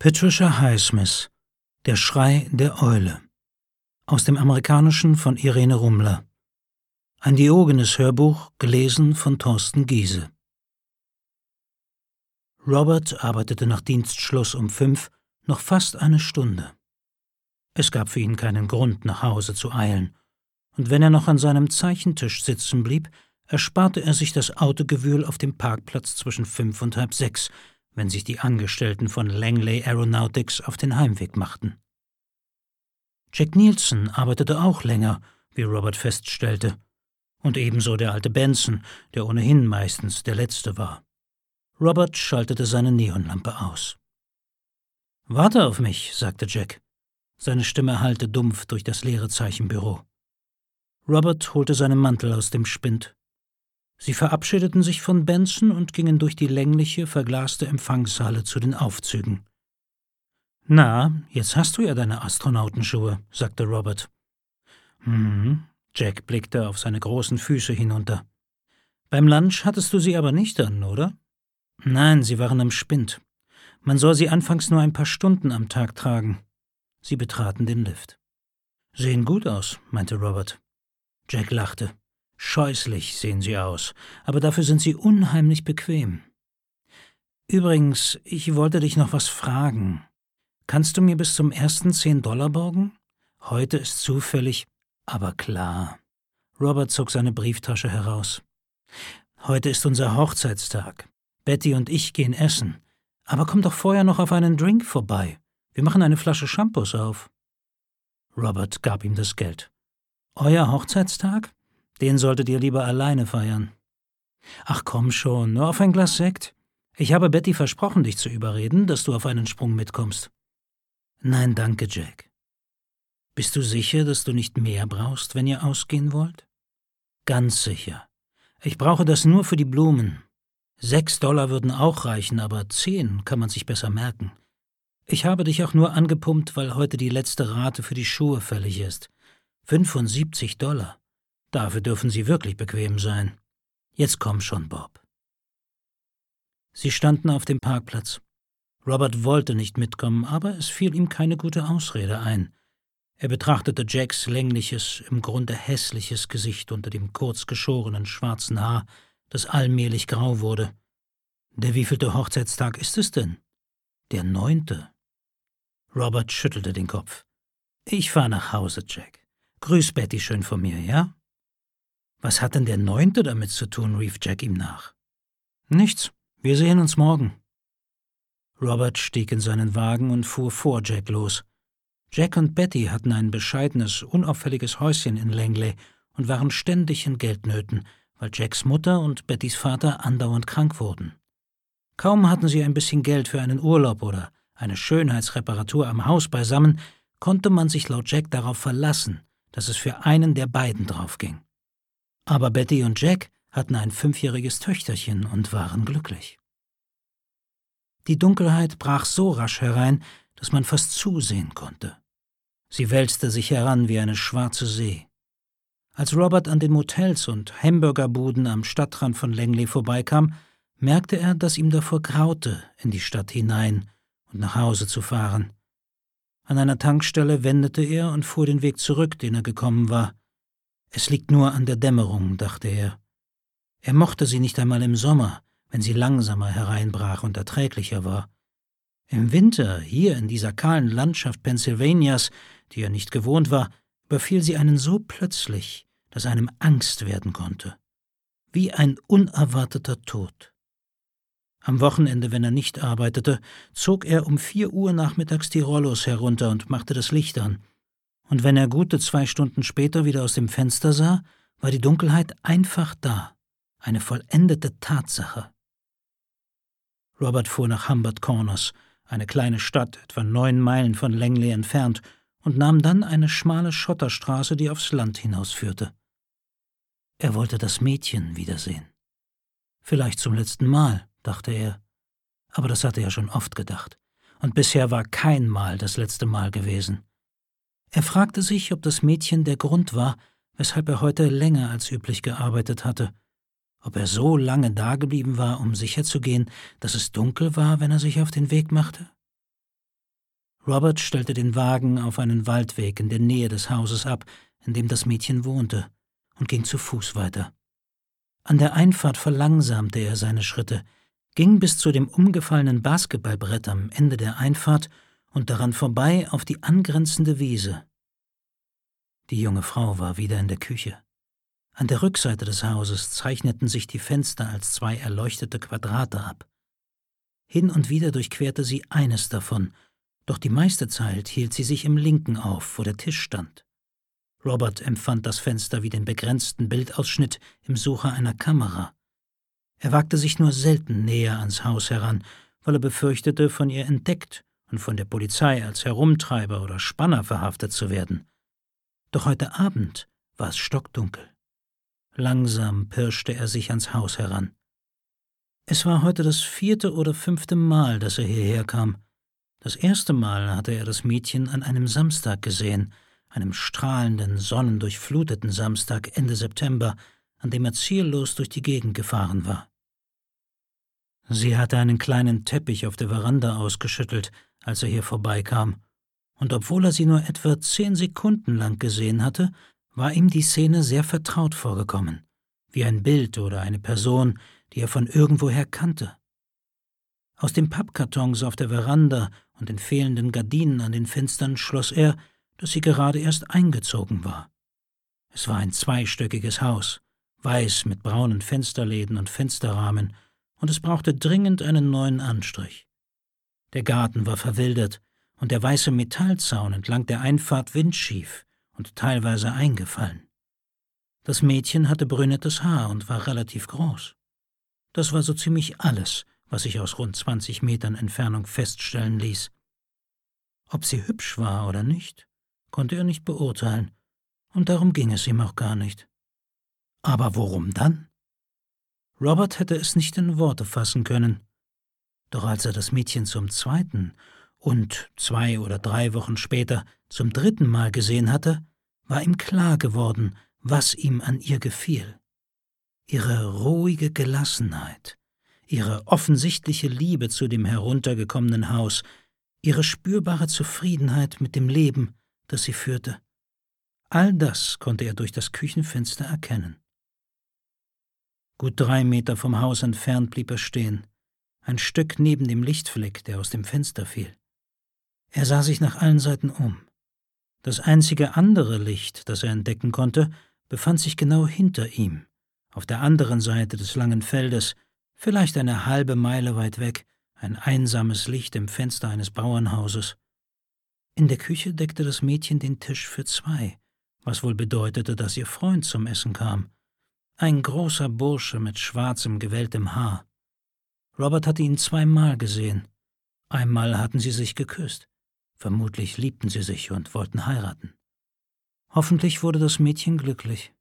Patricia Highsmith, Der Schrei der Eule. Aus dem Amerikanischen von Irene Rumler. Ein Diogenes-Hörbuch, gelesen von Thorsten Giese. Robert arbeitete nach Dienstschluss um 5 noch fast eine Stunde. Es gab für ihn keinen Grund, nach Hause zu eilen, und wenn er noch an seinem Zeichentisch sitzen blieb, ersparte er sich das Autogewühl auf dem Parkplatz zwischen 5 und halb 6, wenn sich die Angestellten von Langley Aeronautics auf den Heimweg machten. Jack Nielsen arbeitete auch länger, wie Robert feststellte, und ebenso der alte Benson, der ohnehin meistens der Letzte war. Robert schaltete seine Neonlampe aus. »Warte auf mich«, sagte Jack. Seine Stimme hallte dumpf durch das leere Zeichenbüro. Robert holte seinen Mantel aus dem Spind. Sie verabschiedeten sich von Benson und gingen durch die längliche, verglaste Empfangshalle zu den Aufzügen. »Na, jetzt hast du ja deine Astronautenschuhe«, sagte Robert. Jack blickte auf seine großen Füße hinunter. »Beim Lunch hattest du sie aber nicht an, oder?« »Nein, sie waren am Spind. Man soll sie anfangs nur ein paar Stunden am Tag tragen.« Sie betraten den Lift. »Sehen gut aus«, meinte Robert. Jack lachte. »Scheußlich sehen sie aus, aber dafür sind sie unheimlich bequem. Übrigens, ich wollte dich noch was fragen. Kannst du mir bis zum ersten $10 borgen? Heute ist zufällig, aber klar.« Robert zog seine Brieftasche heraus. »Heute ist unser Hochzeitstag. Betty und ich gehen essen. Aber komm doch vorher noch auf einen Drink vorbei. Wir machen eine Flasche Shampoos auf.« Robert gab ihm das Geld. »Euer Hochzeitstag? Den solltet ihr lieber alleine feiern.« »Ach komm schon, nur auf ein Glas Sekt. Ich habe Betty versprochen, dich zu überreden, dass du auf einen Sprung mitkommst.« »Nein, danke, Jack.« »Bist du sicher, dass du nicht mehr brauchst, wenn ihr ausgehen wollt?« »Ganz sicher. Ich brauche das nur für die Blumen. $6 würden auch reichen, aber 10 kann man sich besser merken. Ich habe dich auch nur angepumpt, weil heute die letzte Rate für die Schuhe fällig ist. $75. Dafür dürfen sie wirklich bequem sein. Jetzt komm schon, Bob.« Sie standen auf dem Parkplatz. Robert wollte nicht mitkommen, aber es fiel ihm keine gute Ausrede ein. Er betrachtete Jacks längliches, im Grunde hässliches Gesicht unter dem kurz geschorenen schwarzen Haar, das allmählich grau wurde. »Der wievielte Hochzeitstag ist es denn?« »Der 9. Robert schüttelte den Kopf. »Ich fahr nach Hause, Jack. Grüß Betty schön von mir, ja?« »Was hat denn der 9. damit zu tun?«, rief Jack ihm nach. »Nichts. Wir sehen uns morgen.« Robert stieg in seinen Wagen und fuhr vor Jack los. Jack und Betty hatten ein bescheidenes, unauffälliges Häuschen in Langley und waren ständig in Geldnöten, weil Jacks Mutter und Bettys Vater andauernd krank wurden. Kaum hatten sie ein bisschen Geld für einen Urlaub oder eine Schönheitsreparatur am Haus beisammen, konnte man sich laut Jack darauf verlassen, dass es für einen der beiden draufging. Aber Betty und Jack hatten ein 5-jähriges Töchterchen und waren glücklich. Die Dunkelheit brach so rasch herein, dass man fast zusehen konnte. Sie wälzte sich heran wie eine schwarze See. Als Robert an den Motels und Hamburgerbuden am Stadtrand von Langley vorbeikam, merkte er, dass ihm davor graute, in die Stadt hinein und nach Hause zu fahren. An einer Tankstelle wendete er und fuhr den Weg zurück, den er gekommen war. Es liegt nur an der Dämmerung, dachte er. Er mochte sie nicht einmal im Sommer, wenn sie langsamer hereinbrach und erträglicher war. Im Winter, hier in dieser kahlen Landschaft Pennsylvanias, die er nicht gewohnt war, überfiel sie einen so plötzlich, dass einem Angst werden konnte. Wie ein unerwarteter Tod. Am Wochenende, wenn er nicht arbeitete, zog er um 4 Uhr nachmittags die Rollos herunter und machte das Licht an. Und wenn er gute 2 Stunden später wieder aus dem Fenster sah, war die Dunkelheit einfach da, eine vollendete Tatsache. Robert fuhr nach Humbert Corners, eine kleine Stadt, etwa 9 Meilen von Langley entfernt, und nahm dann eine schmale Schotterstraße, die aufs Land hinausführte. Er wollte das Mädchen wiedersehen. Vielleicht zum letzten Mal, dachte er, aber das hatte er schon oft gedacht, und bisher war kein Mal das letzte Mal gewesen. Er fragte sich, ob das Mädchen der Grund war, weshalb er heute länger als üblich gearbeitet hatte, ob er so lange dageblieben war, um sicherzugehen, dass es dunkel war, wenn er sich auf den Weg machte? Robert stellte den Wagen auf einen Waldweg in der Nähe des Hauses ab, in dem das Mädchen wohnte, und ging zu Fuß weiter. An der Einfahrt verlangsamte er seine Schritte, ging bis zu dem umgefallenen Basketballbrett am Ende der Einfahrt und daran vorbei auf die angrenzende Wiese. Die junge Frau war wieder in der Küche. An der Rückseite des Hauses zeichneten sich die Fenster als 2 erleuchtete Quadrate ab. Hin und wieder durchquerte sie eines davon, doch die meiste Zeit hielt sie sich im linken auf, wo der Tisch stand. Robert empfand das Fenster wie den begrenzten Bildausschnitt im Sucher einer Kamera. Er wagte sich nur selten näher ans Haus heran, weil er befürchtete, von ihr entdeckt und von der Polizei als Herumtreiber oder Spanner verhaftet zu werden. Doch heute Abend war es stockdunkel. Langsam pirschte er sich ans Haus heran. Es war heute das 4. oder 5. Mal, dass er hierher kam. Das erste Mal hatte er das Mädchen an einem Samstag gesehen, einem strahlenden, sonnendurchfluteten Samstag Ende September, an dem er ziellos durch die Gegend gefahren war. Sie hatte einen kleinen Teppich auf der Veranda ausgeschüttelt, als er hier vorbeikam, und obwohl er sie nur etwa 10 Sekunden lang gesehen hatte, war ihm die Szene sehr vertraut vorgekommen, wie ein Bild oder eine Person, die er von irgendwoher kannte. Aus den Pappkartons auf der Veranda und den fehlenden Gardinen an den Fenstern schloss er, dass sie gerade erst eingezogen war. Es war ein zweistöckiges Haus, weiß mit braunen Fensterläden und Fensterrahmen, und es brauchte dringend einen neuen Anstrich. Der Garten war verwildert und der weiße Metallzaun entlang der Einfahrt windschief und teilweise eingefallen. Das Mädchen hatte brünettes Haar und war relativ groß. Das war so ziemlich alles, was sich aus rund 20 Metern Entfernung feststellen ließ. Ob sie hübsch war oder nicht, konnte er nicht beurteilen, und darum ging es ihm auch gar nicht. Aber worum dann? Robert hätte es nicht in Worte fassen können. Doch als er das Mädchen zum 2. und 2 oder 3 Wochen später zum 3. Mal gesehen hatte, war ihm klar geworden, was ihm an ihr gefiel. Ihre ruhige Gelassenheit, ihre offensichtliche Liebe zu dem heruntergekommenen Haus, ihre spürbare Zufriedenheit mit dem Leben, das sie führte. All das konnte er durch das Küchenfenster erkennen. Gut 3 Meter vom Haus entfernt blieb er stehen, ein Stück neben dem Lichtfleck, der aus dem Fenster fiel. Er sah sich nach allen Seiten um. Das einzige andere Licht, das er entdecken konnte, befand sich genau hinter ihm, auf der anderen Seite des langen Feldes, vielleicht eine halbe Meile weit weg, ein einsames Licht im Fenster eines Bauernhauses. In der Küche deckte das Mädchen den Tisch für 2, was wohl bedeutete, dass ihr Freund zum Essen kam. Ein großer Bursche mit schwarzem, gewelltem Haar. Robert hatte ihn 2 Mal gesehen. Einmal hatten sie sich geküsst. Vermutlich liebten sie sich und wollten heiraten. Hoffentlich wurde das Mädchen glücklich.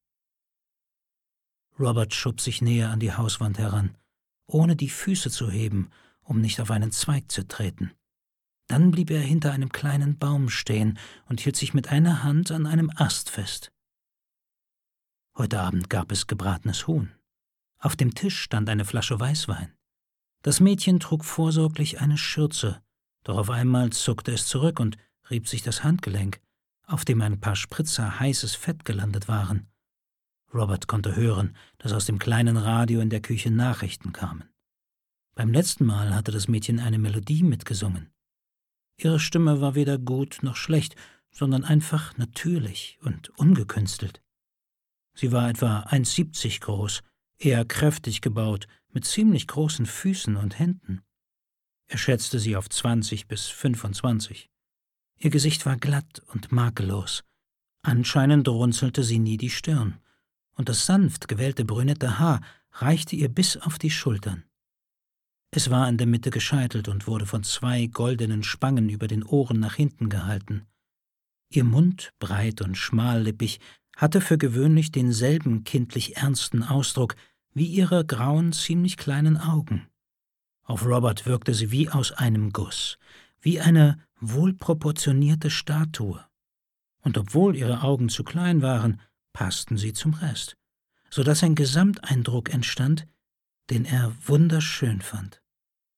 Robert schob sich näher an die Hauswand heran, ohne die Füße zu heben, um nicht auf einen Zweig zu treten. Dann blieb er hinter einem kleinen Baum stehen und hielt sich mit einer Hand an einem Ast fest. Heute Abend gab es gebratenes Huhn. Auf dem Tisch stand eine Flasche Weißwein. Das Mädchen trug vorsorglich eine Schürze, doch auf einmal zuckte es zurück und rieb sich das Handgelenk, auf dem ein paar Spritzer heißes Fett gelandet waren. Robert konnte hören, dass aus dem kleinen Radio in der Küche Nachrichten kamen. Beim letzten Mal hatte das Mädchen eine Melodie mitgesungen. Ihre Stimme war weder gut noch schlecht, sondern einfach natürlich und ungekünstelt. Sie war etwa 1,70 groß, eher kräftig gebaut, mit ziemlich großen Füßen und Händen. Er schätzte sie auf 20 bis 25. Ihr Gesicht war glatt und makellos. Anscheinend runzelte sie nie die Stirn, und das sanft gewellte brünette Haar reichte ihr bis auf die Schultern. Es war in der Mitte gescheitelt und wurde von 2 goldenen Spangen über den Ohren nach hinten gehalten. Ihr Mund, breit und schmallippig, hatte für gewöhnlich denselben kindlich ernsten Ausdruck wie ihre grauen, ziemlich kleinen Augen. Auf Robert wirkte sie wie aus einem Guss, wie eine wohlproportionierte Statue. Und obwohl ihre Augen zu klein waren, passten sie zum Rest, so dass ein Gesamteindruck entstand, den er wunderschön fand.